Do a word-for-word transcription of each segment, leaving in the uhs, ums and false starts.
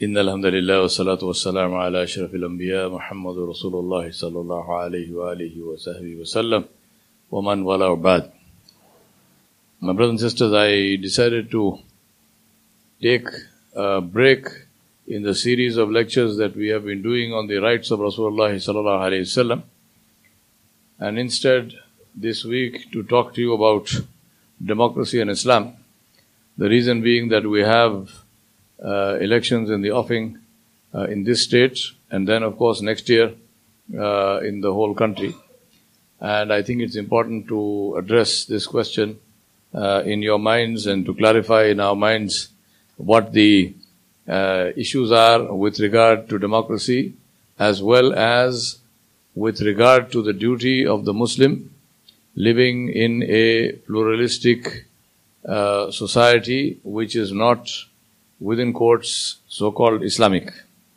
إن الحمد لله والصلاة والسلام على أشرف الأنبياء محمد رسول الله صلى الله عليه وآله وصحبه وسلم ومن والاه بعد. My brothers and sisters, I decided to take a break in the series of lectures that we have been doing on the rights of Rasulullah sallallahu alaihi wasallam, and instead this week to talk to you about democracy and Islam. The reason being that we have uh, elections in the offing uh, in this state, and then of course next year uh, in the whole country. And I think it's important to address this question uh, in your minds and to clarify in our minds what the uh, issues are with regard to democracy, as well as with regard to the duty of the Muslim living in a pluralistic uh, society which is not, within quotes, so-called Islamic.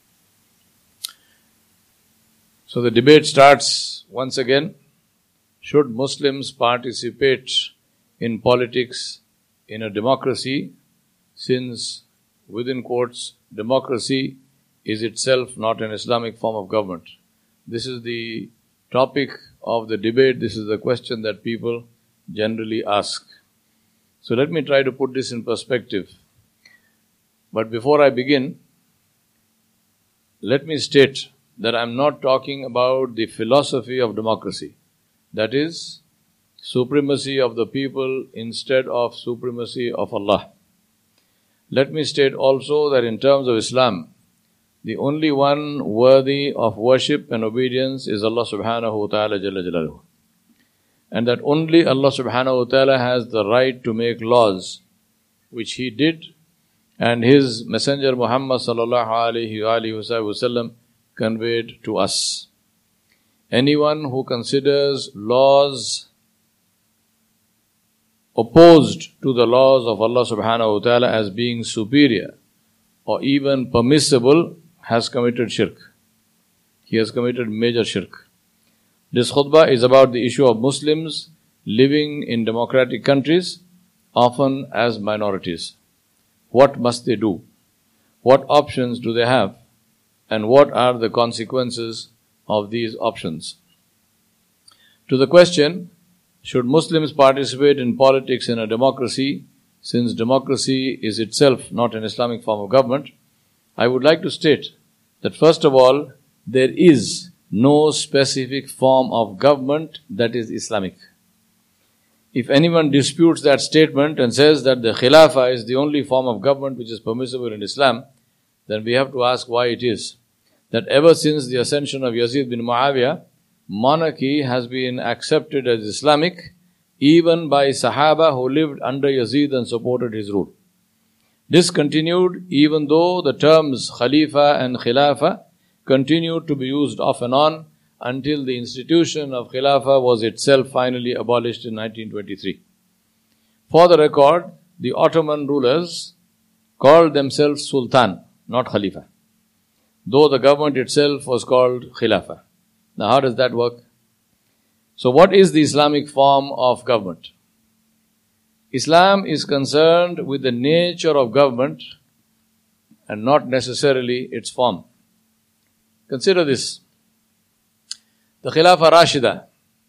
So the debate starts once again. Should Muslims participate in politics in a democracy, since, within quotes, democracy is itself not an Islamic form of government? This is the topic of the debate. This is the question that people generally ask. So let me try to put this in perspective. But before I begin, let me state that I'm not talking about the philosophy of democracy. That is, supremacy of the people instead of supremacy of Allah. Let me state also that in terms of Islam, the only one worthy of worship and obedience is Allah subhanahu wa ta'ala jalla jalaluhu. And that only Allah subhanahu wa ta'ala has the right to make laws, which He did, and His Messenger Muhammad sallallahu alayhi wa alihi wa sallam conveyed to us. Anyone who considers laws opposed to the laws of Allah subhanahu wa ta'ala as being superior or even permissible has committed shirk. He has committed major shirk. This khutbah is about the issue of Muslims living in democratic countries, often as minorities. What must they do? What options do they have? And what are the consequences of these options? To the question, should Muslims participate in politics in a democracy, since democracy is itself not an Islamic form of government, I would like to state that first of all, there is no specific form of government that is Islamic. If anyone disputes that statement and says that the Khilafah is the only form of government which is permissible in Islam, then we have to ask why it is that ever since the ascension of Yazid bin Muawiyah, monarchy has been accepted as Islamic even by Sahaba who lived under Yazid and supported his rule. This continued even though the terms Khalifa and Khilafah continued to be used off and on until the institution of Khilafah was itself finally abolished in nineteen twenty-three. For the record, the Ottoman rulers called themselves Sultan, not Khalifa, though the government itself was called Khilafah. Now how does that work? So what is the Islamic form of government? Islam is concerned with the nature of government and not necessarily its form. Consider this. The Khilafah Rashida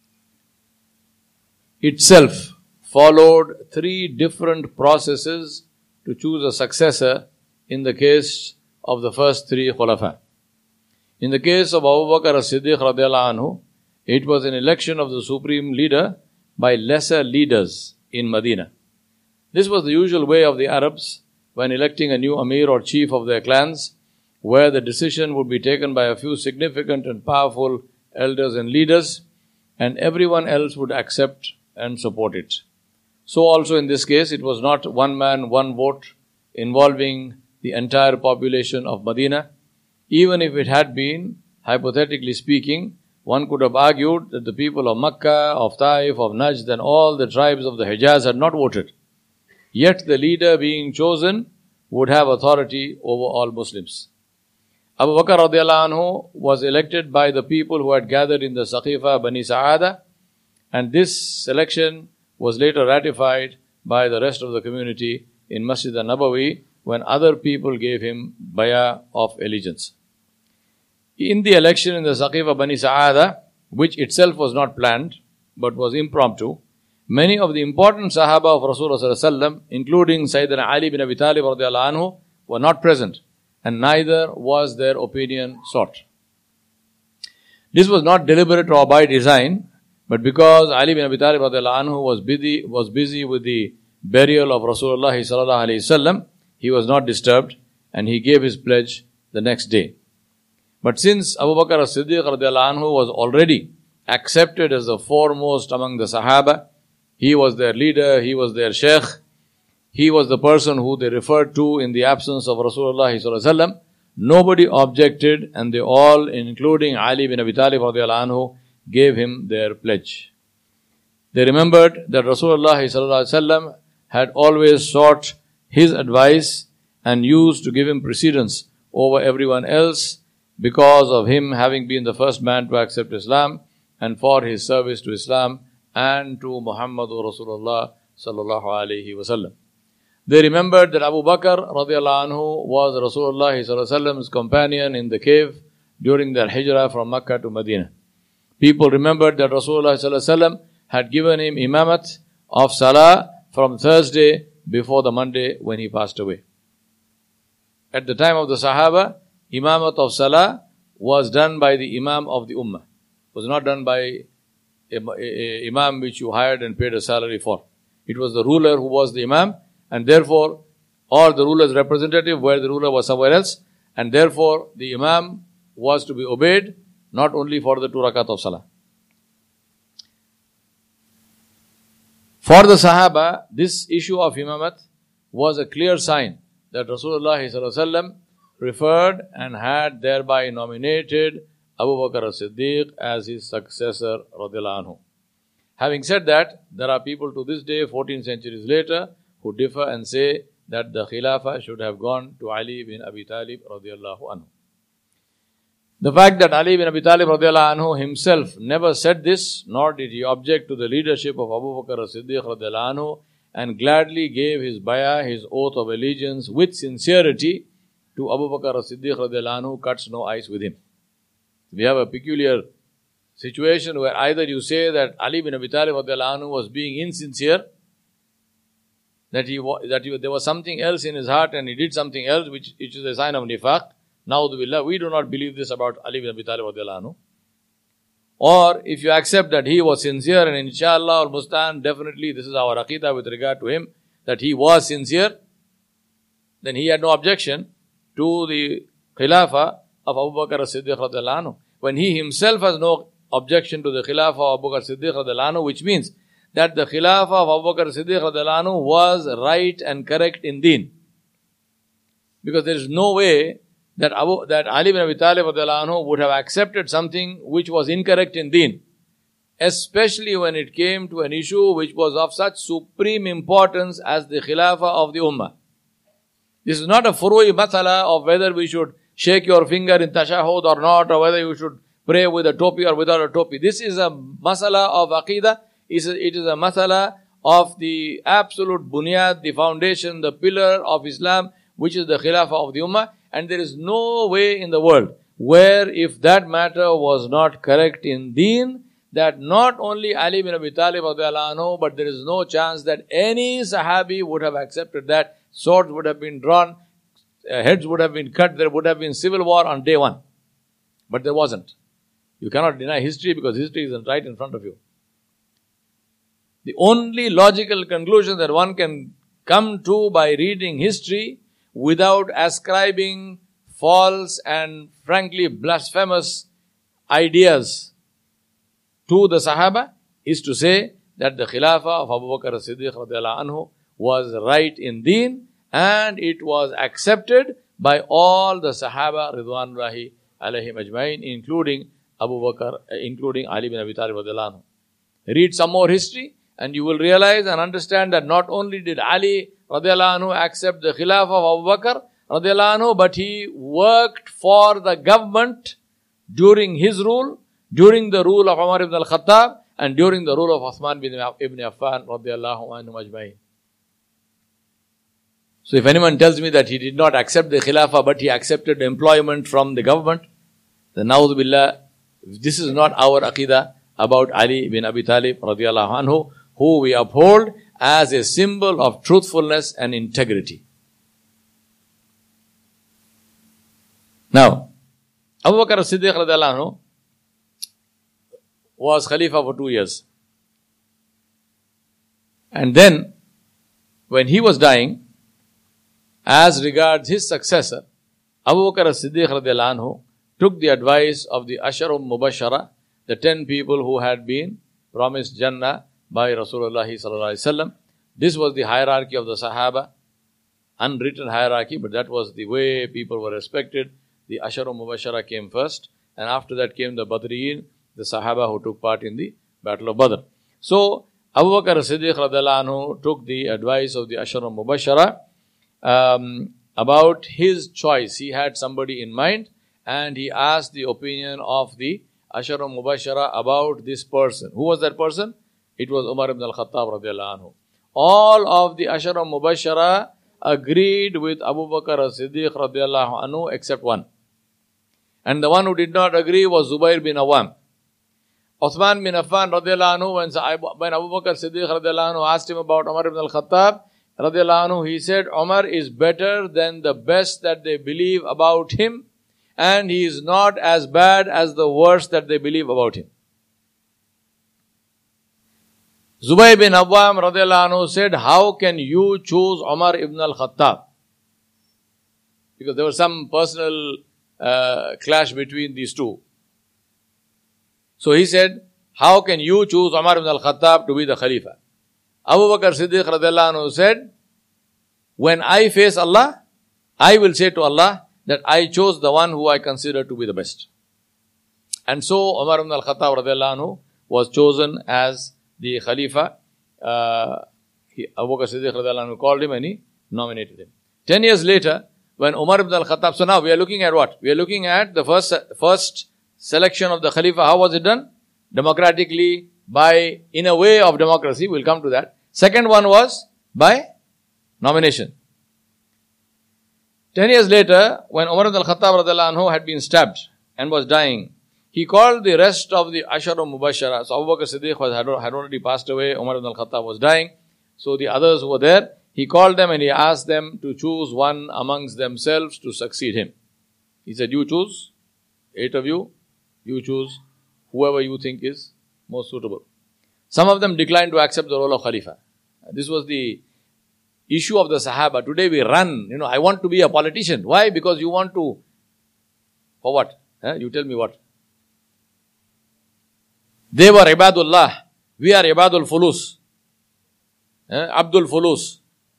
itself followed three different processes to choose a successor in the case of the first three Khulafa. In the case of Abu Bakr as-Siddiq radiallahu anhu, it was an election of the supreme leader by lesser leaders in Medina. This was the usual way of the Arabs when electing a new Amir or chief of their clans, where the decision would be taken by a few significant and powerful elders and leaders, and everyone else would accept and support it. So also in this case, it was not one man, one vote involving the entire population of Medina. Even if it had been, hypothetically speaking, one could have argued that the people of Makkah, of Taif, of Najd and all the tribes of the Hijaz had not voted. Yet the leader being chosen would have authority over all Muslims. Abu Bakr radiallahu anhu was elected by the people who had gathered in the Saqifa Bani Sa'ada, and this selection was later ratified by the rest of the community in Masjid al-Nabawi, when other people gave him bayah of allegiance. In the election in the Saqifa Bani Sa'ada, which itself was not planned, but was impromptu, many of the important Sahaba of Rasulullah, including Sayyidina Ali bin Abi Talib radiallahu anhu, were not present, and neither was their opinion sought. This was not deliberate or by design, but because Ali bin Abi Talib radiallahu anhu was busy, was busy with the burial of Rasulullah sallallahu alayhi wasallam, he was not disturbed, and he gave his pledge the next day. But since Abu Bakr as-Siddiq radiallahu anhu was already accepted as the foremost among the Sahaba, he was their leader, he was their sheikh, he was the person who they referred to in the absence of Rasulullah sallallahu alaihi wasallam, nobody objected, and they all, including Ali bin Abi Talib radiallahu anhu, gave him their pledge. They remembered that Rasulullah sallallahu alaihi wasallam had always sought his advice and used to give him precedence over everyone else because of him having been the first man to accept Islam and for his service to Islam and to Muhammadur Rasulullah sallallahu alaihi wasallam. They remembered that Abu Bakr radiallahu anhu was Rasulullah sallallahu alaihi wasallam's companion in the cave during their hijrah from Makkah to Medina. People remembered that Rasulullah sallallahu alaihi wasallam had given him imamat of Salah from Thursday before the Monday when he passed away. At the time of the Sahaba, imamat of Salah was done by the Imam of the Ummah. It was not done by a, a, a Imam which you hired and paid a salary for. It was the ruler who was the Imam, and therefore, or the ruler's representative where the ruler was somewhere else, and therefore the Imam was to be obeyed not only for the two rakat of Salah. For the Sahaba, this issue of imamat was a clear sign that Rasulullah sallallahu alaihi wasallam preferred and had thereby nominated Abu Bakr as-Siddiq as his successor radiallahu anhu. Having said that, there are people to this day, fourteen centuries later, who differ and say that the Khilafah should have gone to Ali bin Abi Talib radiallahu anhu. The fact that Ali bin Abi Talib radiallahu anhu himself never said this, nor did he object to the leadership of Abu Bakr as-Siddiq radiallahu anhu, and gladly gave his bayah, his oath of allegiance with sincerity to Abu Bakr as-Siddiq radiallahu anhu, cuts no ice with him. We have a peculiar situation where either you say that Ali bin Abi Talib radiallahu anhu was being insincere, that he that he, there was something else in his heart and he did something else which, which is a sign of nifaq. Na'udhu we do not believe this about Ali bin Abi Talib radiallahu anhu. Or if you accept that he was sincere, and inshallah or mustan, definitely this is our aqidah with regard to him, that he was sincere, then he had no objection to the khilafah of Abu Bakr as-Siddiq radiallahu anhu. When he himself has no objection to the khilafah of Abu Bakr as-Siddiq radiallahu anhu, which means that the khilafah of Abu Bakr as-Siddiq radiallahu anhu was right and correct in deen. Because there is no way that Abu, that Ali bin Abi Talib radiallahu anhu would have accepted something which was incorrect in deen, especially when it came to an issue which was of such supreme importance as the khilafah of the ummah. This is not a furui masala of whether we should shake your finger in tashahud or not, or whether you should pray with a topi or without a topi. This is a masala of aqidah. It is a masala of the absolute bunyad, the foundation, the pillar of Islam, which is the khilafah of the ummah. And there is no way in the world where if that matter was not correct in deen, that not only Ali bin Abi Talib radiallahu anhu, but there is no chance that any sahabi would have accepted that. Swords would have been drawn, uh, heads would have been cut, there would have been civil war on day one. But there wasn't. You cannot deny history because history isn't right in front of you. The only logical conclusion that one can come to by reading history without ascribing false and frankly blasphemous ideas to the Sahaba is to say that the Khilafah of Abu Bakr as-Siddiq radiallahu anhu was right in deen and it was accepted by all the Sahaba ridwanullahi alayhim ajmain, including Abu Bakr, including Ali bin Abi Talib radiallahu anhu. Read some more history and you will realize and understand that not only did Ali radiallahu anhu accept the khilafah of Abu Bakr radiallahu anhu, but he worked for the government during his rule, during the rule of Umar ibn al-Khattab, and during the rule of Uthman ibn Affan radiallahu anhu ajma'in. So if anyone tells me that he did not accept the Khilafah but he accepted employment from the government, then na'udhu billah, this is not our aqidah about Ali bin Abi Talib radiallahu anhu, who we uphold as a symbol of truthfulness and integrity. Now, Abu Bakr as-Siddiq radiallahu anhu was Khalifa for two years. And then, when he was dying, as regards his successor, Abu Bakr as-Siddiq radiallahu anhu took the advice of the Asharum Mubashara, the ten people who had been promised Jannah by Rasulullah sallallahu alaihi wasallam. This was the hierarchy of the Sahaba, unwritten hierarchy, but that was the way people were respected. The Asharum Mubashara came first, and after that came the Badriyin, the Sahaba who took part in the Battle of Badr. So, Abu Bakr as-Siddiq radiallahu anhu took the advice of the Asharum Mubashara um, about his choice. He had somebody in mind, and he asked the opinion of the Asharum Mubashara about this person. Who was that person? It was Umar ibn al-Khattab radiallahu anhu. All of the Asharum Mubashara agreed with Abu Bakr as-Siddiq radiallahu anhu except one. And the one who did not agree was Zubair bin Awam. Uthman bin Affan radiallahu anhu, when, when Abu Bakr as-Siddiq radiallahu anhu asked him about Umar ibn al-Khattab radiallahu anhu, he said, Umar is better than the best that they believe about him, and he is not as bad as the worst that they believe about him. Zubayr bin Awam radiallahu anhu said, how can you choose Umar ibn al-Khattab? Because there was some personal uh, clash between these two. So he said, how can you choose Umar ibn al-Khattab to be the Khalifa? Abu Bakr Siddiq radiallahu anhu said, when I face Allah, I will say to Allah that I chose the one who I consider to be the best. And so Umar ibn al-Khattab radiallahu anhu was chosen as the Khalifa. Uh, he, Abu Bakr Siddiq radiallahu anhu called him and he nominated him. Ten years later, when Umar ibn al-Khattab, so now we are looking at what? We are looking at the first first selection of the Khalifa. How was it done? Democratically, by, in a way of democracy. We'll come to that. Second one was by nomination. Ten years later, when Umar ibn al-Khattab radiallahu anhu had been stabbed and was dying, he called the rest of the Asharum Mubashara. So Abu Bakr Siddiq was, had, had already passed away. Umar ibn al-Khattab was dying. So the others who were there, he called them and he asked them to choose one amongst themselves to succeed him. He said, you choose, eight of you, you choose whoever you think is most suitable. Some of them declined to accept the role of Khalifa. This was the issue of the Sahaba. Today we run, you know, I want to be a politician. Why? Because you want to, for what? Eh? You tell me what? They were Ibadullah. We are Ibadul Fulus. Eh? Abdul Fulus.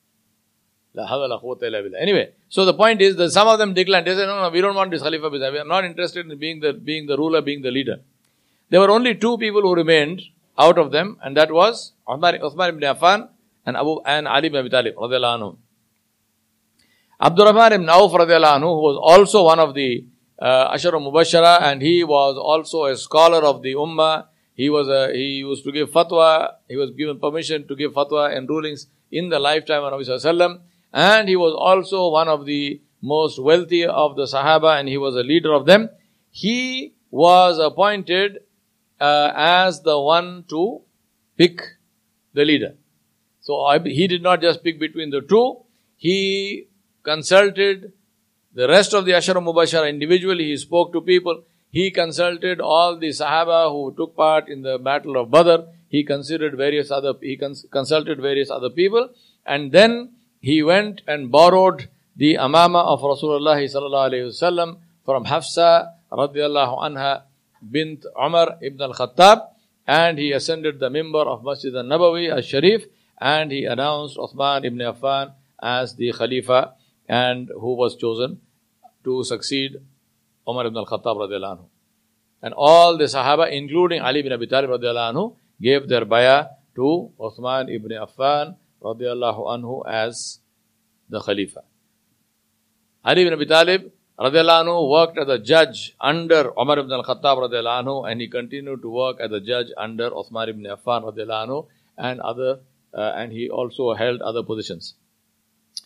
Anyway, so the point is that some of them declined. They said, no, no, we don't want this Khalifa business. We are not interested in being the, being the ruler, being the leader. There were only two people who remained out of them, and that was Uthman, Uthman ibn Affan and Abu and Ali ibn Abi Talib radiallahu anhu. Abdurrahman ibn Auf radiallahu anhu, who was also one of the uh, Asharum Mubashara, and he was also a scholar of the Ummah. He was a, he used to give fatwa. He was given permission to give fatwa and rulings in the lifetime of Nabi sallallahu alaihi wasallam. And he was also one of the most wealthy of the Sahaba, and he was a leader of them. He was appointed uh, as the one to pick the leader. So I, he did not just pick between the two. He consulted the rest of the Asharum Mubashara individually. He spoke to people. He consulted all the Sahaba who took part in the Battle of Badr. He considered various other. He cons- consulted various other people, and then he went and borrowed the Amama of Rasulullah sallallahu alayhi wasallam from Hafsa radiallahu anha bint Umar ibn al-Khattab, and he ascended the mimbar of Masjid al-Nabawi al-Sharif, and he announced Uthman ibn Affan as the Khalifa, and who was chosen to succeed Umar ibn al-Khattab radiallahu anhu. And all the Sahaba, including Ali ibn Abi Talib radiallahu anhu, gave their bayah to Uthman ibn Affan radiallahu anhu as the Khalifa. Ali ibn Abi Talib radiallahu anhu worked as a judge under Umar ibn al-Khattab radiallahu anhu, and he continued to work as a judge under Uthman ibn Affan radiallahu anhu, and other, uh, and he also held other positions.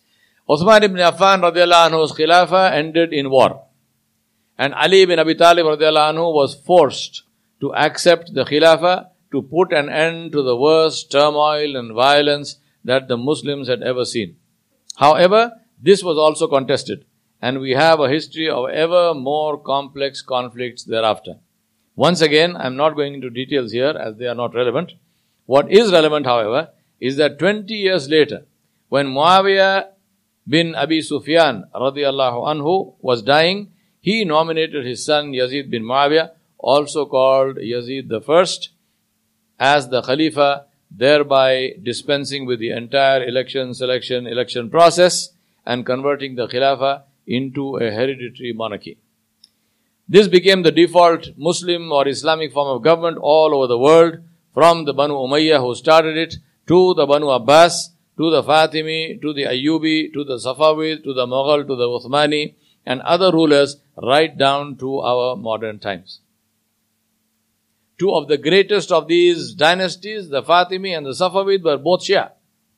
Uthman ibn Affan radiallahu anhu's Khilafah ended in war. And Ali ibn Abi Talib radiallahu anhu was forced to accept the Khilafah to put an end to the worst turmoil and violence that the Muslims had ever seen. However, this was also contested, and we have a history of ever more complex conflicts thereafter. Once again, I am not going into details here as they are not relevant. What is relevant, however, is that twenty years later, when Muawiyah bin Abi Sufyan radiallahu anhu was dying, he nominated his son Yazid bin Muawiyah, also called Yazid the First, as the Khalifa, thereby dispensing with the entire election, selection, election process and converting the Khilafah into a hereditary monarchy. This became the default Muslim or Islamic form of government all over the world, from the Banu Umayyah who started it, to the Banu Abbas, to the Fatimi, to the Ayyubi, to the Safavid, to the Mughal, to the Uthmani, and other rulers right down to our modern times. Two of the greatest of these dynasties, the Fatimi and the Safavid, were both Shia.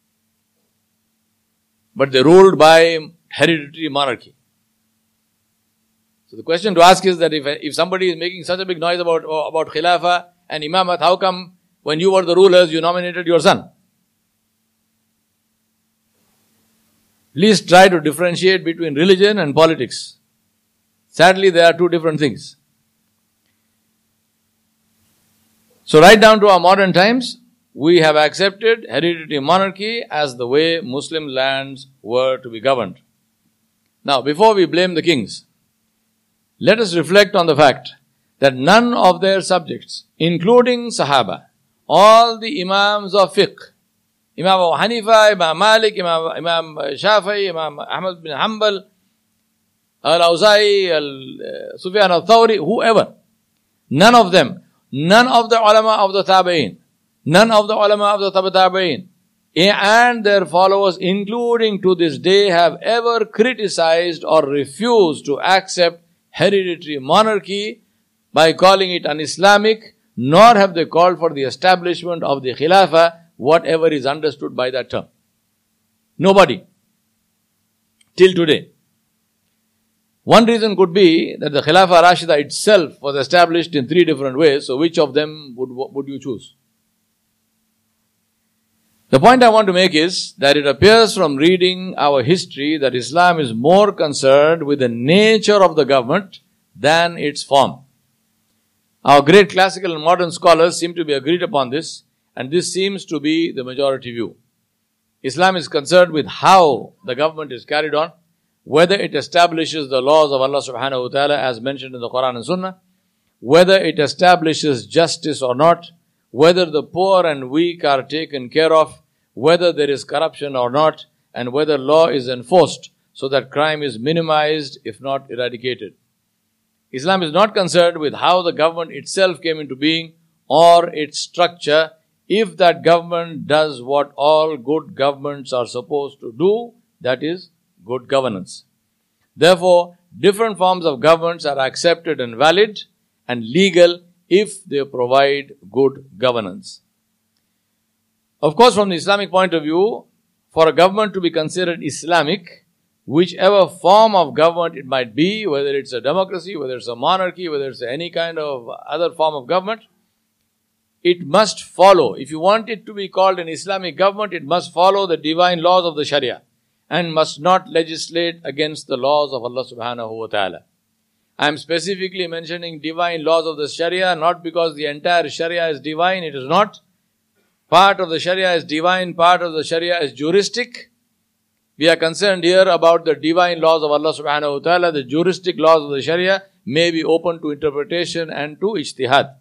But they ruled by hereditary monarchy. So the question to ask is that if, if somebody is making such a big noise about, about Khilafah and Imamat, how come when you were the rulers you nominated your son? Please try to differentiate between religion and politics. Sadly, they are two different things. So right down to our modern times, we have accepted hereditary monarchy as the way Muslim lands were to be governed. Now, before we blame the kings, let us reflect on the fact that none of their subjects, including Sahaba, all the Imams of fiqh, Imam Abu Hanifa, Imam Malik, Imam, Imam Shafi'i, Imam Ahmad bin Hanbal, Al-Awza'i, Al-Sufyan al-Thawri, whoever, none of them, none of the ulama of the Tabi'in, none of the ulama of the Tabi'in, and their followers, including to this day, have ever criticized or refused to accept hereditary monarchy by calling it un-Islamic, nor have they called for the establishment of the Khilafah, whatever is understood by that term. Nobody. Till today. One reason could be that the Khilafah Rashida itself was established in three different ways, so which of them would, would you choose? The point I want to make is that it appears from reading our history that Islam is more concerned with the nature of the government than its form. Our great classical and modern scholars seem to be agreed upon this, and this seems to be the majority view. Islam is concerned with how the government is carried on, whether it establishes the laws of Allah subhanahu wa ta'ala as mentioned in the Quran and Sunnah, whether it establishes justice or not, whether the poor and weak are taken care of, whether there is corruption or not, and whether law is enforced so that crime is minimized if not eradicated. Islam is not concerned with how the government itself came into being or its structure, if that government does what all good governments are supposed to do, that is, good governance. Therefore, different forms of governments are accepted and valid and legal if they provide good governance. Of course, from the Islamic point of view, for a government to be considered Islamic, whichever form of government it might be, whether it's a democracy, whether it's a monarchy, whether it's any kind of other form of government, it must follow. If you want it to be called an Islamic government, it must follow the divine laws of the Sharia and must not legislate against the laws of Allah subhanahu wa ta'ala. I am specifically mentioning divine laws of the Sharia, not because the entire Sharia is divine, it is not. Part of the Sharia is divine, part of the Sharia is juristic. We are concerned here about the divine laws of Allah subhanahu wa ta'ala. The juristic laws of the Sharia may be open to interpretation and to ijtihad.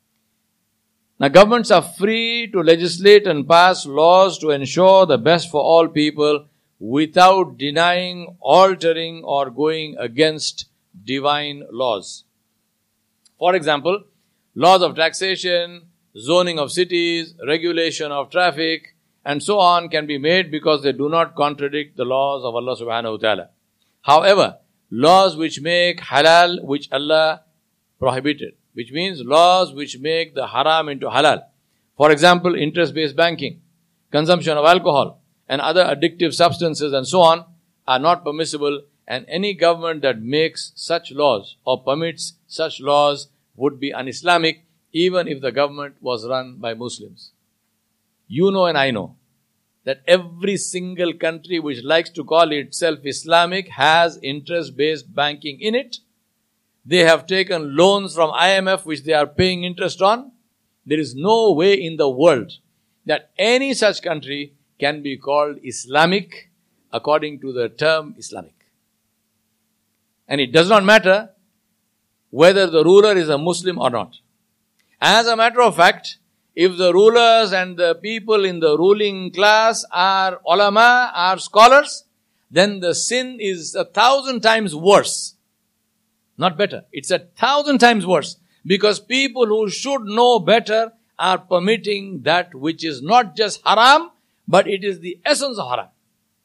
Now, governments are free to legislate and pass laws to ensure the best for all people without denying, altering, or going against divine laws. For example, laws of taxation, zoning of cities, regulation of traffic, and so on can be made because they do not contradict the laws of Allah subhanahu wa ta'ala. However, laws which make halal which Allah prohibited, which means laws which make the haram into halal. For example, interest-based banking, consumption of alcohol, and other addictive substances and so on, are not permissible, and any government that makes such laws or permits such laws would be un-Islamic, even if the government was run by Muslims. You know and I know that every single country which likes to call itself Islamic has interest-based banking in it. They have taken loans from I M F which they are paying interest on. There is no way in the world that any such country can be called Islamic according to the term Islamic. And it does not matter whether the ruler is a Muslim or not. As a matter of fact, if the rulers and the people in the ruling class are ulama, are scholars, then the sin is a thousand times worse. Not better. It's a thousand times worse. Because people who should know better are permitting that which is not just haram, but it is the essence of haram.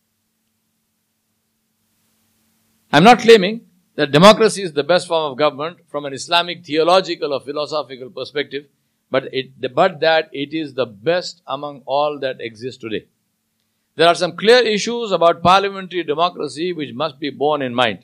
I'm not claiming that democracy is the best form of government from an Islamic theological or philosophical perspective, but it, but that it is the best among all that exist today. There are some clear issues about parliamentary democracy which must be borne in mind.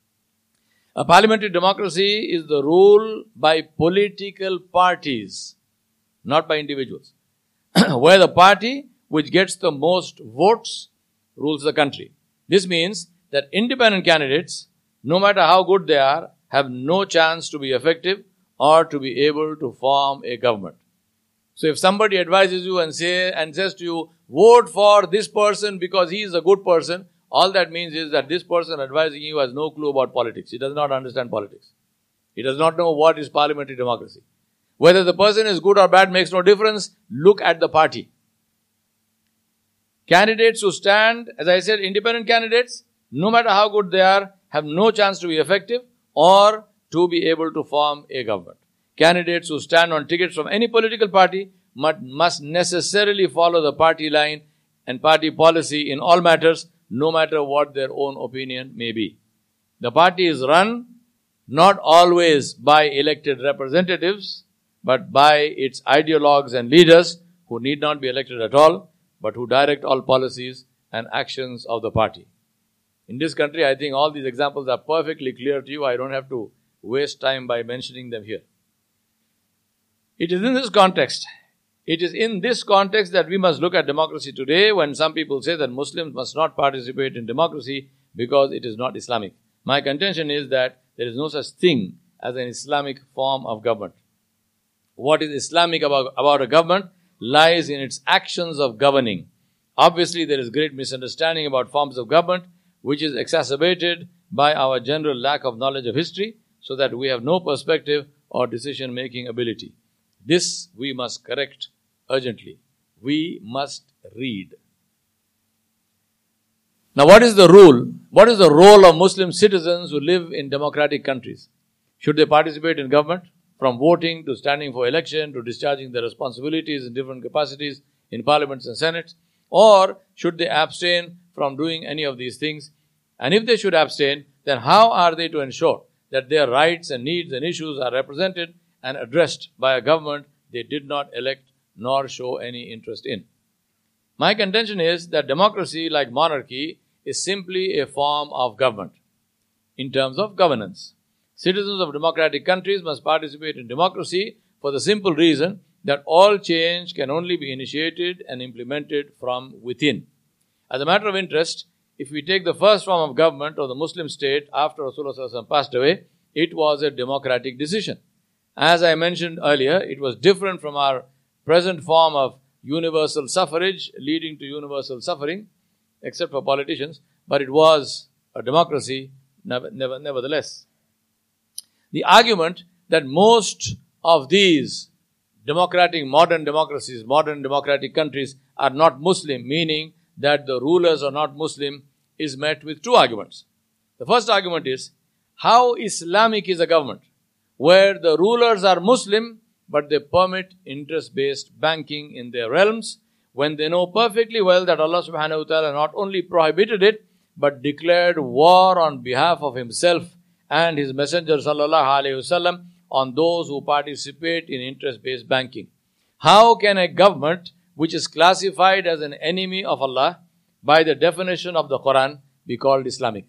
A parliamentary democracy is the rule by political parties, not by individuals, where the party which gets the most votes rules the country. This means that independent candidates, no matter how good they are, have no chance to be effective or to be able to form a government. So if somebody advises you and say and says to you, vote for this person because he is a good person, all that means is that this person advising you has no clue about politics. He does not understand politics. He does not know what is parliamentary democracy. Whether the person is good or bad makes no difference. Look at the party. Candidates who stand, as I said, independent candidates, no matter how good they are, have no chance to be effective or to be able to form a government. Candidates who stand on tickets from any political party must necessarily follow the party line and party policy in all matters, no matter what their own opinion may be. The party is run not always by elected representatives, but by its ideologues and leaders who need not be elected at all, but who direct all policies and actions of the party. In this country, I think all these examples are perfectly clear to you. I don't have to waste time by mentioning them here. It is in this context, it is in this context that we must look at democracy today when some people say that Muslims must not participate in democracy because it is not Islamic. My contention is that there is no such thing as an Islamic form of government. What is Islamic about, about a government lies in its actions of governing. Obviously, there is great misunderstanding about forms of government, which is exacerbated by our general lack of knowledge of history, so that we have no perspective or decision-making ability. This we must correct urgently. We must read. Now, what is the rule? What is the role of Muslim citizens who live in democratic countries? Should they participate in government? From voting to standing for election to discharging their responsibilities in different capacities in parliaments and senates? Or should they abstain from doing any of these things? And if they should abstain, then how are they to ensure that their rights and needs and issues are represented and addressed by a government they did not elect nor show any interest in? My contention is that democracy, like monarchy, is simply a form of government in terms of governance. Citizens of democratic countries must participate in democracy for the simple reason that all change can only be initiated and implemented from within. As a matter of interest, if we take the first form of government of the Muslim state after Rasulullah sallallahu alaihi wasallam passed away, it was a democratic decision. As I mentioned earlier, it was different from our present form of universal suffrage leading to universal suffering, except for politicians, but it was a democracy never, never, nevertheless. The argument that most of these democratic, modern democracies, modern democratic countries are not Muslim, meaning that the rulers are not Muslim, is met with two arguments. The first argument is, how Islamic is a government where the rulers are Muslim, but they permit interest-based banking in their realms when they know perfectly well that Allah subhanahu wa ta'ala not only prohibited it, but declared war on behalf of Himself and His Messenger sallallahu alayhi wasallam on those who participate in interest-based banking. How can a government which is classified as an enemy of Allah by the definition of the Quran be called Islamic.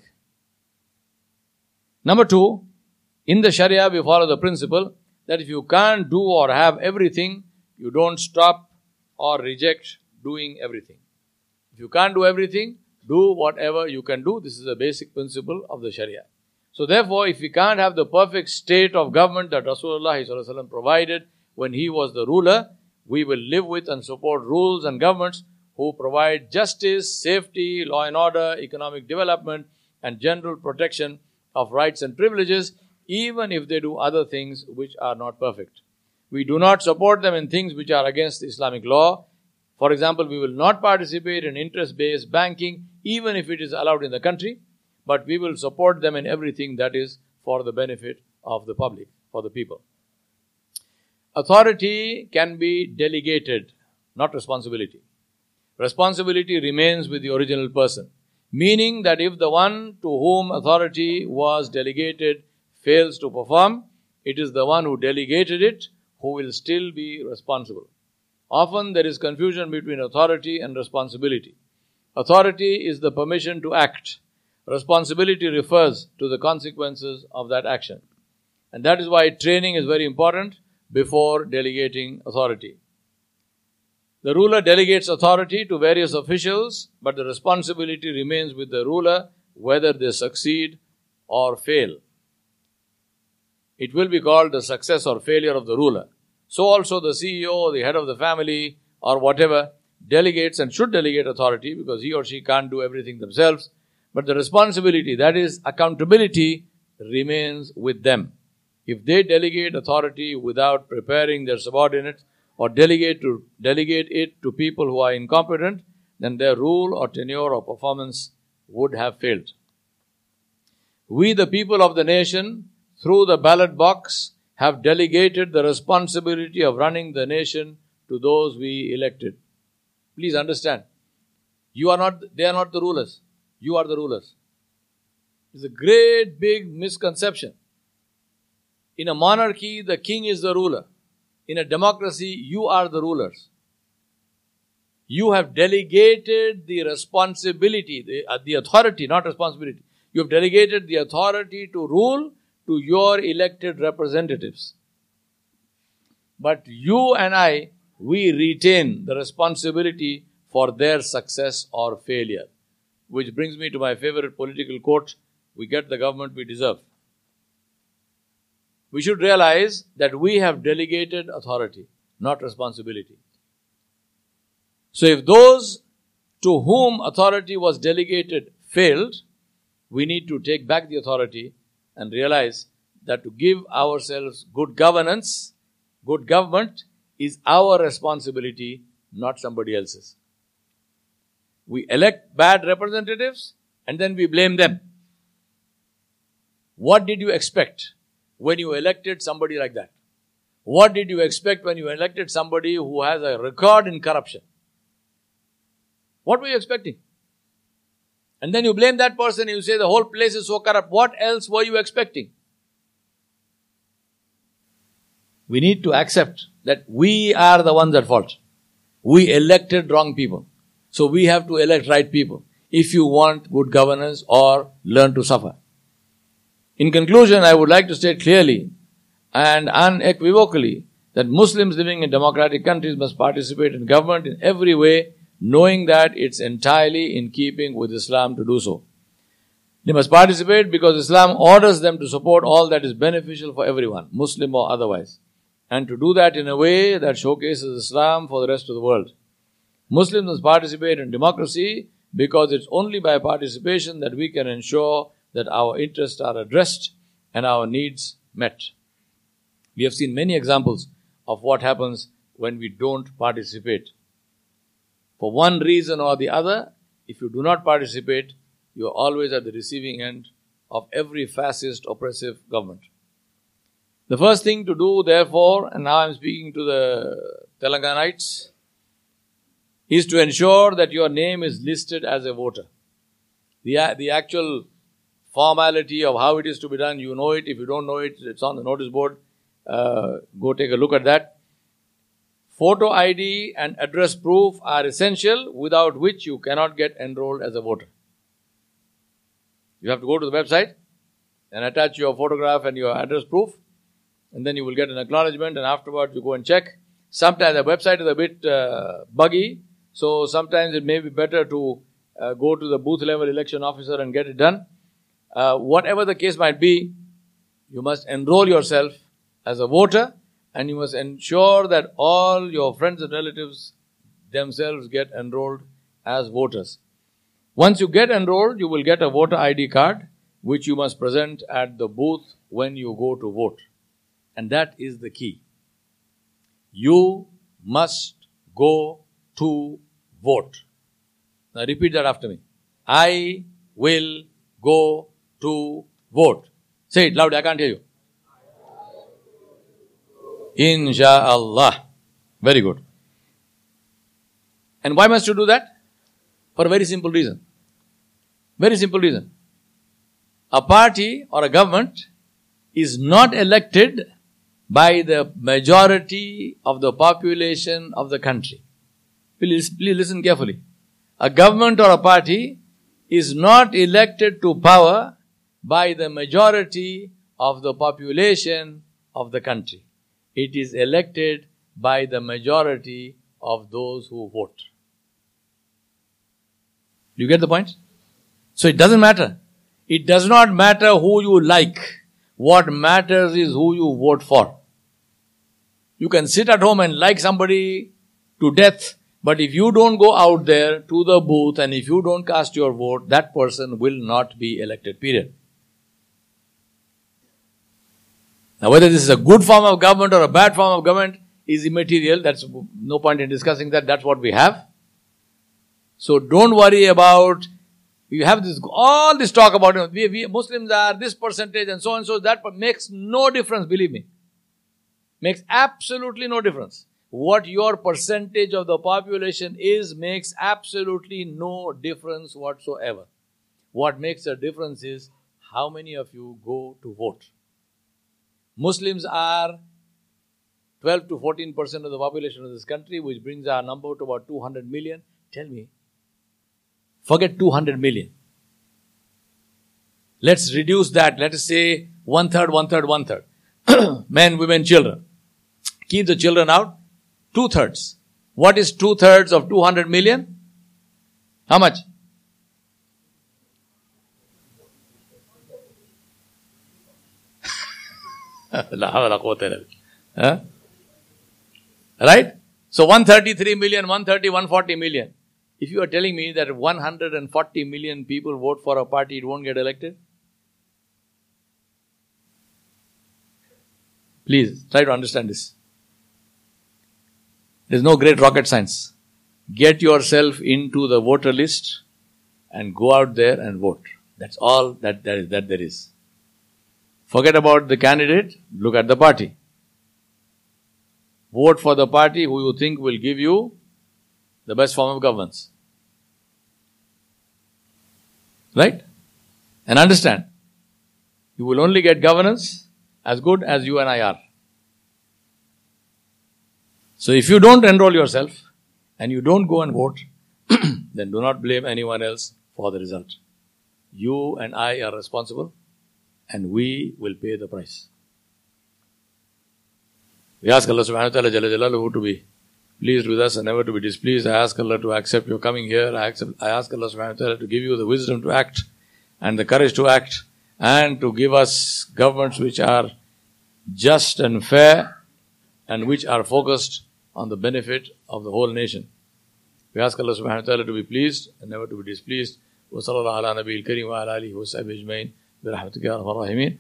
Number two, in the Sharia we follow the principle that if you can't do or have everything, you don't stop or reject doing everything. If you can't do everything, do whatever you can do. This is a basic principle of the Sharia. So therefore, if we can't have the perfect state of government that Rasulullah provided when he was the ruler, we will live with and support rules and governments who provide justice, safety, law and order, economic development, and general protection of rights and privileges, even if they do other things which are not perfect. We do not support them in things which are against Islamic law. For example, we will not participate in interest-based banking, even if it is allowed in the country, but we will support them in everything that is for the benefit of the public, for the people. Authority can be delegated, not responsibility. Responsibility remains with the original person, meaning that if the one to whom authority was delegated fails to perform, it is the one who delegated it who will still be responsible. Often there is confusion between authority and responsibility. Authority is the permission to act. Responsibility refers to the consequences of that action. And that is why training is very important before delegating authority. The ruler delegates authority to various officials, but the responsibility remains with the ruler whether they succeed or fail. It will be called the success or failure of the ruler. So also the C E O, the head of the family, or whatever, delegates and should delegate authority because he or she can't do everything themselves. But the responsibility, that is accountability, remains with them. If they delegate authority without preparing their subordinates or delegate to delegate it to people who are incompetent, then their rule or tenure or performance would have failed. We, the people of the nation, through the ballot box, have delegated the responsibility of running the nation to those we elected. Please understand, you are not, they are not the rulers. You are the rulers. It's a great big misconception. In a monarchy, the king is the ruler. In a democracy, you are the rulers. You have delegated the responsibility, the, uh, the authority, not responsibility. You have delegated the authority to rule to your elected representatives. But you and I, we retain the responsibility for their success or failure. Which brings me to my favorite political quote, we get the government we deserve. We should realize that we have delegated authority, not responsibility. So if those to whom authority was delegated failed, we need to take back the authority and realize that to give ourselves good governance, good government is our responsibility, not somebody else's. We elect bad representatives and then we blame them. What did you expect when you elected somebody like that? What did you expect when you elected somebody who has a record in corruption? What were you expecting? And then you blame that person and you say the whole place is so corrupt. What else were you expecting? We need to accept that we are the ones at fault. We elected wrong people. So we have to elect right people if you want good governance or learn to suffer. In conclusion, I would like to state clearly and unequivocally that Muslims living in democratic countries must participate in government in every way, knowing that it's entirely in keeping with Islam to do so. They must participate because Islam orders them to support all that is beneficial for everyone, Muslim or otherwise, and to do that in a way that showcases Islam for the rest of the world. Muslims must participate in democracy because it's only by participation that we can ensure that our interests are addressed and our needs met. We have seen many examples of what happens when we don't participate. For one reason or the other, if you do not participate, you are always at the receiving end of every fascist, oppressive government. The first thing to do, therefore, and now I am speaking to the Telanganites, is to ensure that your name is listed as a voter. The, the actual formality of how it is to be done, you know it. If you don't know it, it's on the notice board. Uh, go take a look at that. Photo I D and address proof are essential, without which you cannot get enrolled as a voter. You have to go to the website and attach your photograph and your address proof, and then you will get an acknowledgement, and afterwards you go and check. Sometimes the website is a bit uh, buggy, so sometimes it may be better to uh, go to the booth level election officer and get it done. Uh, whatever the case might be, you must enroll yourself as a voter, and you must ensure that all your friends and relatives themselves get enrolled as voters. Once you get enrolled, you will get a voter I D card, which you must present at the booth when you go to vote. And that is the key. You must go to vote. Now repeat that after me. I will go to vote. Say it loudly, I can't hear you. Insha'Allah. Very good. And why must you do that? For a very simple reason. Very simple reason. A party or a government is not elected by the majority of the population of the country. Please, please listen carefully. A government or a party is not elected to power by the majority of the population of the country. It is elected by the majority of those who vote. Do you get the point? So it doesn't matter. It does not matter who you like. What matters is who you vote for. You can sit at home and like somebody to death, but if you don't go out there to the booth and if you don't cast your vote, that person will not be elected, period. Now whether this is a good form of government or a bad form of government is immaterial. That's no point in discussing that. That's what we have. So don't worry about, you have this, all this talk about, you know, we, we Muslims are this percentage and so and so, that makes no difference, believe me. Makes absolutely no difference. What your percentage of the population is makes absolutely no difference whatsoever. What makes a difference is how many of you go to vote. Muslims are twelve to fourteen percent of the population of this country, which brings our number to about two hundred million. Tell me, forget two hundred million. Let's reduce that. Let us say one third, one third, one third. Men, women, children. Keep the children out. Two thirds. What is two thirds of two hundred million? How much? Huh? Right? So one hundred thirty-three million, one hundred thirty, one hundred forty million. If you are telling me that one hundred forty million people vote for a party, it won't get elected? Please, try to understand this. There's no great rocket science. Get yourself into the voter list and go out there and vote. That's all that there is. That there is. Forget about the candidate, look at the party. Vote for the party who you think will give you the best form of governance. Right? And understand, you will only get governance as good as you and I are. So if you don't enroll yourself and you don't go and vote, then do not blame anyone else for the result. You and I are responsible, and we will pay the price. We ask Allah subhanahu wa ta'ala jalla jalaluhu to be pleased with us and never to be displeased. I ask Allah to accept your coming here. I, accept, I ask Allah subhanahu wa ta'ala to give you the wisdom to act and the courage to act, and to give us governments which are just and fair and which are focused on the benefit of the whole nation. We ask Allah subhanahu wa ta'ala to be pleased and never to be displeased. Wa sallallahu ala nabiyil kareem wa ala alihi wa sahbihi ajma'in bi rahmatika ya arhamar rahimin.